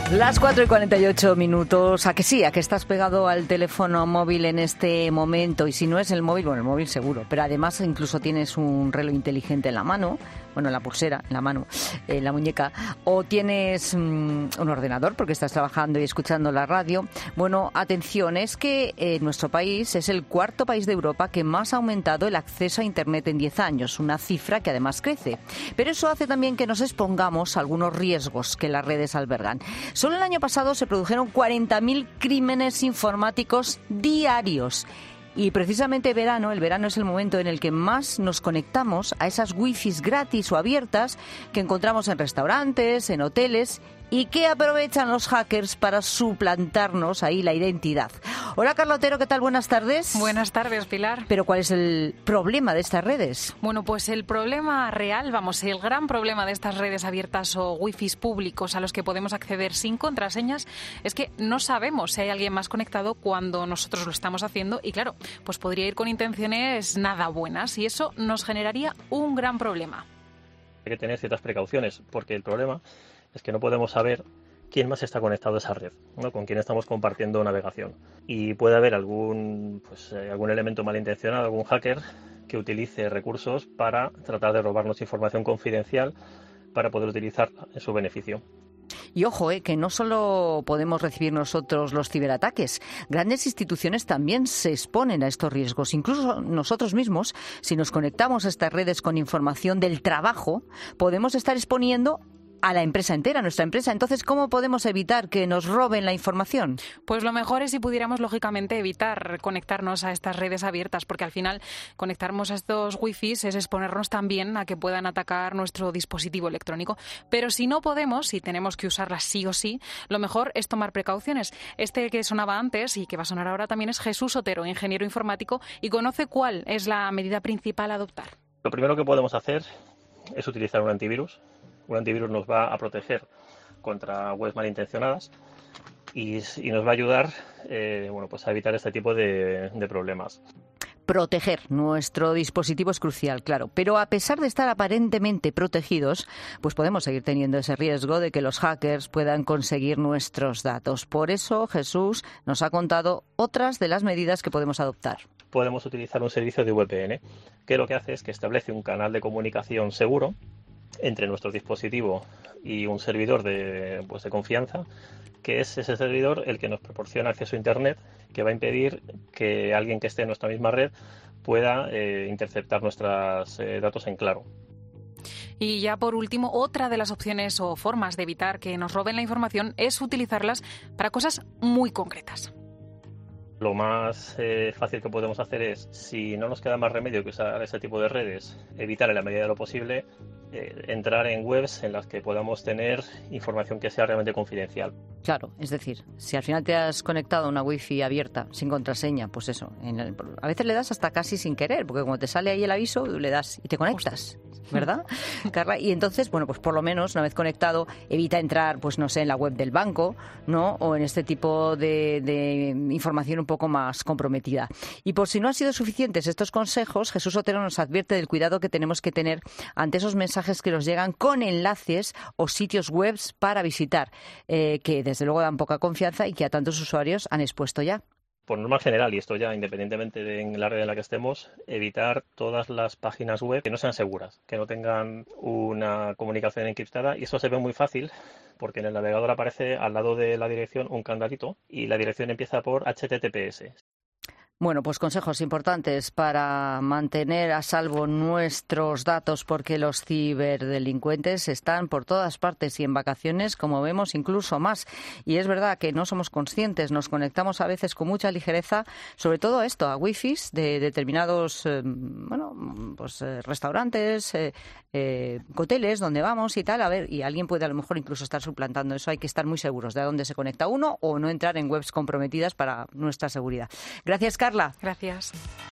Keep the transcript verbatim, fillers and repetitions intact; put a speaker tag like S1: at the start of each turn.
S1: Las cuatro y cuarenta y ocho minutos. ¿A que sí? ¿A que estás pegado al teléfono móvil en este momento? Y si no es el móvil, bueno, el móvil seguro. Pero además incluso tienes un reloj inteligente en la mano, bueno, en la pulsera, en la mano, en la muñeca. O tienes mmm, un ordenador porque estás trabajando y escuchando la radio. Bueno, atención, es que eh, nuestro país es el cuarto país de Europa que más ha aumentado el acceso a Internet en diez años. Una cifra que además crece. Pero eso hace también que nos expongamos a algunos riesgos que las redes albergan. Solo el año pasado se produjeron cuarenta mil crímenes informáticos diarios. Y precisamente verano, el verano es el momento en el que más nos conectamos a esas wifis gratis o abiertas que encontramos en restaurantes, en hoteles y que aprovechan los hackers para suplantarnos ahí la identidad. Hola, Carla Otero, ¿qué tal? Buenas tardes.
S2: Buenas tardes, Pilar.
S1: Pero ¿cuál es el problema de estas redes?
S2: Bueno, pues el problema real, vamos, el gran problema de estas redes abiertas o wifis públicos a los que podemos acceder sin contraseñas es que no sabemos si hay alguien más conectado cuando nosotros lo estamos haciendo y claro, pues podría ir con intenciones nada buenas y eso nos generaría un gran problema.
S3: Hay que tener ciertas precauciones porque el problema es que no podemos saber quién más está conectado a esa red, ¿no? Con quién estamos compartiendo navegación. Y puede haber algún, pues, eh, algún elemento malintencionado, algún hacker que utilice recursos para tratar de robarnos información confidencial para poder utilizarla en su beneficio.
S1: Y ojo, eh, que no solo podemos recibir nosotros los ciberataques, grandes instituciones también se exponen a estos riesgos. Incluso nosotros mismos, si nos conectamos a estas redes con información del trabajo, podemos estar exponiendo a la empresa entera, a nuestra empresa. Entonces, ¿cómo podemos evitar que nos roben la información?
S2: Pues lo mejor es si pudiéramos, lógicamente, evitar conectarnos a estas redes abiertas, porque al final conectarnos a estos wifis es exponernos también a que puedan atacar nuestro dispositivo electrónico. Pero si no podemos, si tenemos que usarlas sí o sí, lo mejor es tomar precauciones. Este que sonaba antes y que va a sonar ahora también es Jesús Otero, ingeniero informático, y conoce cuál es la medida principal a adoptar.
S3: Lo primero que podemos hacer es utilizar un antivirus. Un antivirus nos va a proteger contra webs malintencionadas y, y nos va a ayudar eh, bueno, pues a evitar este tipo de, de problemas.
S1: Proteger nuestro dispositivo es crucial, claro, pero a pesar de estar aparentemente protegidos, pues podemos seguir teniendo ese riesgo de que los hackers puedan conseguir nuestros datos. Por eso Jesús nos ha contado otras de las medidas que podemos adoptar.
S3: Podemos utilizar un servicio de V P N, que lo que hace es que establece un canal de comunicación seguro entre nuestro dispositivo y un servidor de, pues de confianza, que es ese servidor el que nos proporciona acceso a Internet, que va a impedir que alguien que esté en nuestra misma red pueda eh, interceptar nuestros eh, datos en claro.
S2: Y ya por último, otra de las opciones o formas de evitar que nos roben la información es utilizarlas para cosas muy concretas.
S3: Lo más eh, fácil que podemos hacer es, si no nos queda más remedio que usar ese tipo de redes, evitar en la medida de lo posible eh, entrar en webs en las que podamos tener información que sea realmente confidencial.
S1: Claro, es decir, si al final te has conectado a una wifi abierta sin contraseña, pues eso, en el, a veces le das hasta casi sin querer, porque como te sale ahí el aviso, le das y te conectas, ¿verdad, Carla? Y entonces, bueno, pues por lo menos una vez conectado, evita entrar, pues no sé, en la web del banco, ¿no? O en este tipo de, de información un poco más comprometida. Y por si no han sido suficientes estos consejos, Jesús Otero nos advierte del cuidado que tenemos que tener ante esos mensajes que nos llegan con enlaces o sitios web para visitar, eh, que desde luego dan poca confianza y que a tantos usuarios han expuesto ya.
S3: Por norma general, y esto ya independientemente de en la red en la que estemos, evitar todas las páginas web que no sean seguras, que no tengan una comunicación encriptada, y eso se ve muy fácil porque en el navegador aparece al lado de la dirección un candadito y la dirección empieza por H T T P S.
S1: Bueno, pues consejos importantes para mantener a salvo nuestros datos, porque los ciberdelincuentes están por todas partes y en vacaciones, como vemos, incluso más. Y es verdad que no somos conscientes, nos conectamos a veces con mucha ligereza, sobre todo a esto, a wifis de determinados eh, bueno, pues, eh, restaurantes, eh, eh, hoteles donde vamos y tal. A ver, y alguien puede a lo mejor incluso estar suplantando eso. Hay que estar muy seguros de a dónde se conecta uno o no entrar en webs comprometidas para nuestra seguridad. Gracias, Carla.
S2: Gracias.